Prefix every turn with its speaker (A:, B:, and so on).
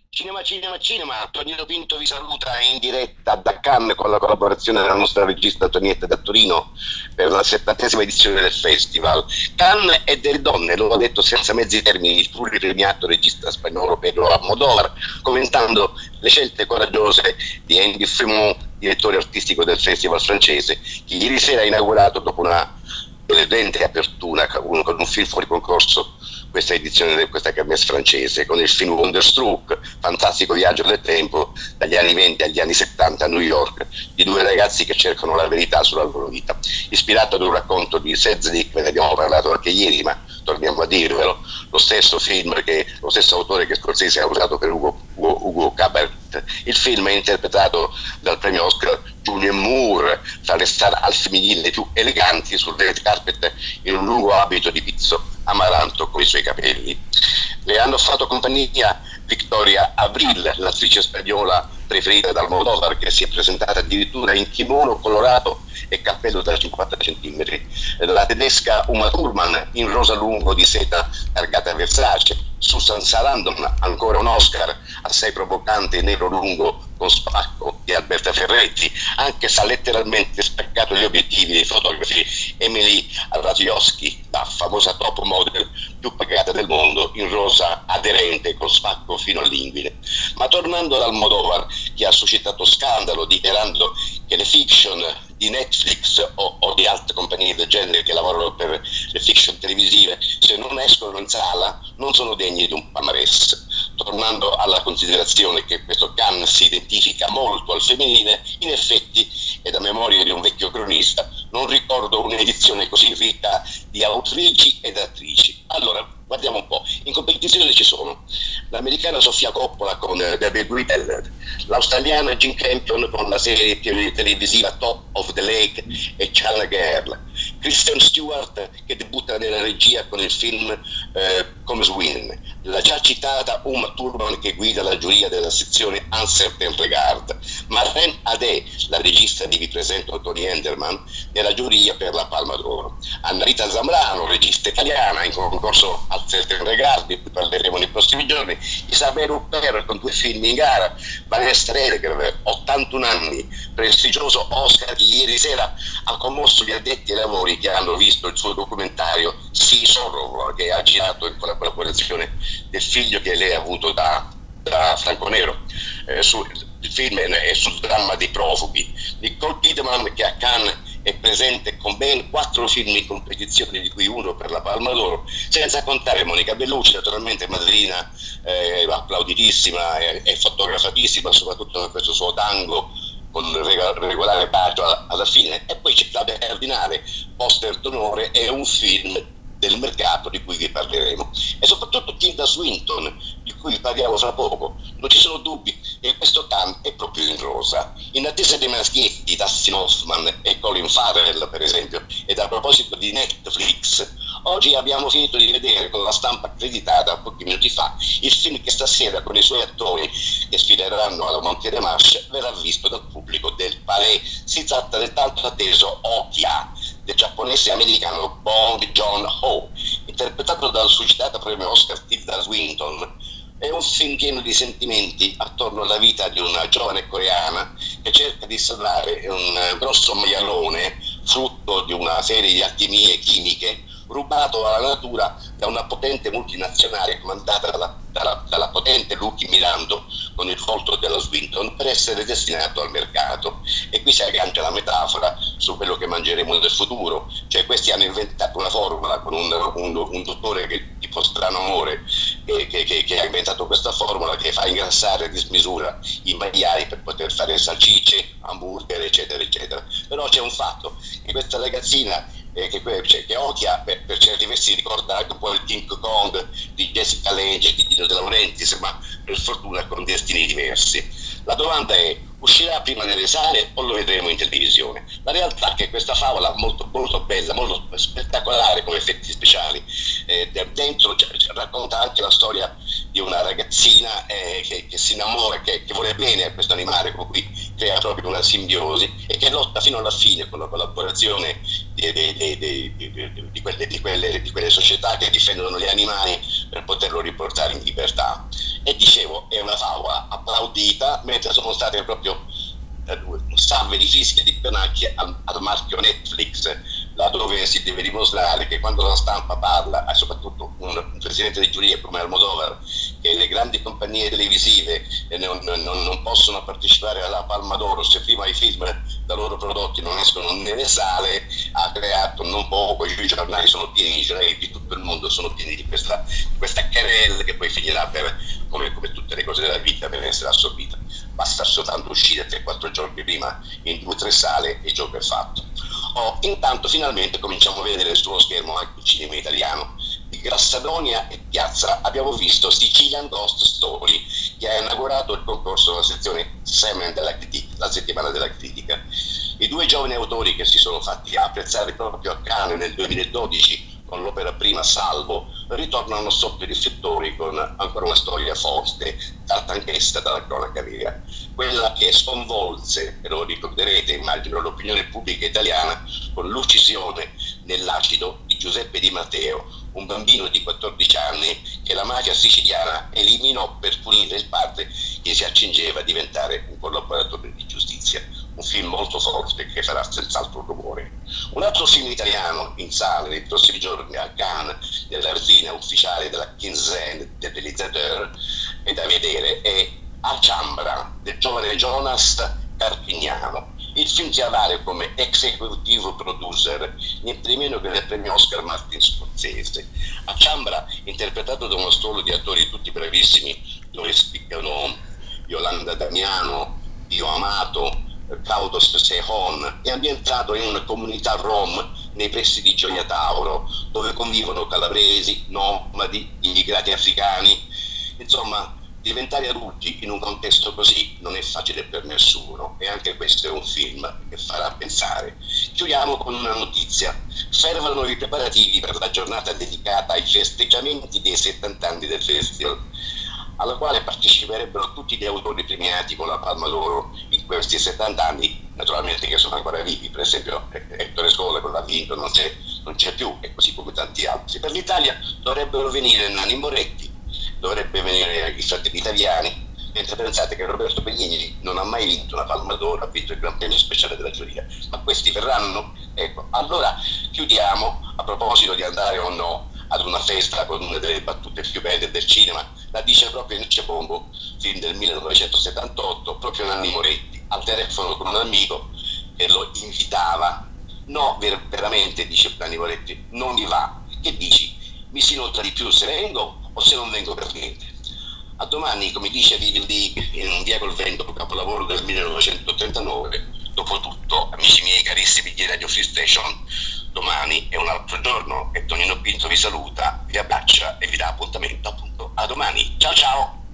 A: Cinema, cinema, cinema, Tonino Pinto vi saluta in diretta da Cannes con la collaborazione della nostra regista Antonietta da Torino per la 70ª edizione del festival. Cannes è delle donne, lo ha detto senza mezzi termini il pluripremiato regista spagnolo Pedro Almodóvar, commentando le scelte coraggiose di Andy Fremont, direttore artistico del festival francese, che ieri sera ha inaugurato dopo una elegante apertura con un film fuori concorso questa edizione di questa kermesse francese con il film Wonderstruck, fantastico viaggio del tempo dagli anni 20 agli anni 70 a New York di due ragazzi che cercano la verità sulla loro vita, ispirato ad un racconto di Selznick, ve ne abbiamo parlato anche ieri, ma torniamo a dirvelo, lo stesso autore che Scorsese ha usato per Ugo Cabret. Il film è interpretato dal premio Oscar Julian Moore, tra le star al femminile più eleganti sul red carpet in un lungo abito di pizzo amaranto con i suoi capelli. Le hanno fatto compagnia Victoria Abril, l'attrice spagnola preferita dal Almodóvar, che si è presentata addirittura in kimono colorato e cappello da 50 centimetri, la tedesca Uma Thurman in rosa lungo di seta targata Versace, Susan Sarandon, ancora un Oscar, assai provocante nero lungo con spacco di Alberta Ferretti, anche se ha letteralmente spaccato gli obiettivi dei fotografi Emily Ratajkowski, la famosa top model più pagata del mondo, in rosa aderente con spacco fino all'inguine. Ma tornando ad Almodóvar, che ha suscitato scandalo dichiarando che le fiction di Netflix o di altre compagnie del genere che lavorano per le fiction televisive, se non escono in sala, non sono degni di un palmarès. Tornando alla considerazione che questo Cannes si identifica molto al femminile, in effetti, e da memoria di un vecchio cronista, non ricordo un'edizione così ricca di autrici ed attrici. Allora, guardiamo un po'. In competizione ci sono l'americana Sofia Coppola con Debbie Whittle, l'australiana Jim Campion con la serie televisiva Top of the Lake e China Girl, Kristen Stewart che debutta nella regia con il film Come Swim, la già citata Uma Thurman che guida la giuria della sezione Uncertain Regard, Marlene Adé, la regista di Vi presento Tony Enderman, nella giuria per la Palma d'Oro, Anna Rita Zambrano, regista italiana in concorso Uncertain Regard, di cui parleremo nei prossimi giorni, Isabelle Huppert con 2 film in gara, Vanessa Redgrave, 81 anni, prestigioso Oscar che ieri sera ha commosso gli addetti ai lavori che hanno visto il suo documentario Sì Sorrow, che ha girato in collaborazione del figlio che lei ha avuto da Franco Nero. Il film è sul dramma dei profughi. Nicole Kidman, che a Cannes è presente con ben 4 film in competizione, di cui uno per la Palma d'Oro, senza contare Monica Bellucci, naturalmente madrina, applauditissima e fotografatissima, soprattutto per questo suo tango con regolare bacio alla fine. E poi c'è Claudia Cardinale, poster d'onore, è un film del mercato di cui vi parleremo, e soprattutto Tilda Swinton, di cui vi parliamo fra poco. Non ci sono dubbi che questo Cannes è proprio in rosa, in attesa dei maschietti Dustin Hoffman e Colin Farrell, per esempio. Ed a proposito di Netflix, oggi abbiamo finito di vedere con la stampa accreditata pochi minuti fa il film che stasera con i suoi attori che sfileranno alla Monte dei Marche verrà visto dal pubblico del Palais. Si tratta del tanto atteso Okja del giapponese americano Bong Joon-ho, interpretato dal suscitato premio Oscar Tilda Swinton. È un film pieno di sentimenti attorno alla vita di una giovane coreana che cerca di salvare un grosso maialone frutto di una serie di alchimie chimiche rubato alla natura da una potente multinazionale comandata dalla potente Lucky Mirando con il volto della Swinton per essere destinato al mercato. E qui si aggancia la metafora su quello che mangeremo nel futuro, cioè questi hanno inventato una formula con un dottore che tipo strano amore che ha inventato questa formula che fa ingrassare a dismisura i maiali per poter fare salsicce, hamburger, eccetera eccetera. Però c'è un fatto, che questa ragazzina che Okja per certi versi ricorda anche un po' il King Kong di Jessica Lange e di Dino De Laurentiis, ma per fortuna con destini diversi. La domanda è: uscirà prima nelle sale o lo vedremo in televisione? La realtà è che questa favola molto, molto bella, molto spettacolare come effetti speciali, dentro racconta anche la storia di una ragazzina che si innamora, che vuole bene a questo animale con cui crea proprio una simbiosi e che lotta fino alla fine con la collaborazione di quelle società che difendono gli animali per poterlo riportare in libertà. E dicevo, è una favola applaudita, mentre sono state proprio salve di fischi e di pennacchie al marchio Netflix, laddove si deve dimostrare che quando la stampa parla, e soprattutto un presidente di giuria come Almodovar, che le grandi compagnie televisive non possono partecipare alla Palma d'Oro se prima i film da loro prodotti non escono nelle sale, ha creato non poco, i giornali sono pieni, i giornali di tutto il mondo sono pieni di questa querela che poi finirà come tutte le cose della vita per essere assorbita. Basta soltanto uscire 3-4 giorni prima in 2-3 sale e il gioco è fatto. Intanto finalmente cominciamo a vedere sullo schermo anche il cinema italiano. Di Grassadonia e Piazza abbiamo visto Sicilian Ghost Story, che ha inaugurato il concorso della sezione Semen della critica, la settimana della critica. I due giovani autori che si sono fatti apprezzare proprio a Cannes nel 2012 con l'opera prima Salvo, ritornano sotto i riflettori con ancora una storia forte, tratta anch'essa dalla cronaca vera. Quella che sconvolse, e lo ricorderete immagino, l'opinione pubblica italiana con l'uccisione nell'acido di Giuseppe Di Matteo, un bambino di 14 anni che la mafia siciliana eliminò per punire il padre che si accingeva a diventare un collaboratore di giustizia. Un film molto forte che farà senz'altro rumore. Un altro film italiano in sala nei prossimi giorni a Cannes, nella vetrina ufficiale della quinzaine del réalisateur, è da vedere, è Alhambra del giovane Jonas Carpignano. Il film teatrale come executive producer, niente di meno che del premio Oscar Martin Scorsese. Alhambra, interpretato da uno stuolo di attori tutti bravissimi, dove spiccano Yolanda Damiano, Dio Amato, Caudos Sehon, è ambientato in una comunità rom nei pressi di Gioia Tauro, dove convivono calabresi, nomadi, immigrati africani. Insomma, diventare adulti in un contesto così non è facile per nessuno, e anche questo è un film che farà pensare. Chiudiamo con una notizia. Fermano i preparativi per la giornata dedicata ai festeggiamenti dei 70 anni del festival, alla quale parteciperebbero tutti gli autori premiati con la Palma d'Oro in questi 70 anni, naturalmente, che sono ancora vivi. Per esempio Ettore Scola, che l'ha vinto, non c'è più, e così come tanti altri. Per l'Italia dovrebbero venire Nanni Moretti, dovrebbe venire i Fratelli Italiani, mentre pensate che Roberto Benigni non ha mai vinto la Palma d'Oro, ha vinto il Gran Premio Speciale della giuria. Ma questi verranno? Ecco, allora chiudiamo, a proposito di andare o no ad una festa con una delle battute più belle del cinema, la dice proprio in Cebombo, film del 1978, proprio Nanni Moretti, al telefono con un amico che lo invitava. No, veramente, dice Nanni Moretti, non mi va. Che dici? Mi si nota di più se vengo o se non vengo per niente? A domani, come dice Vivi League in Un via col vento, capolavoro del 1939. Dopo tutto, amici miei carissimi di Radio Free Station, domani è un altro giorno e Tonino Pinto vi saluta, vi abbraccia e vi dà appuntamento appunto a domani. Ciao ciao!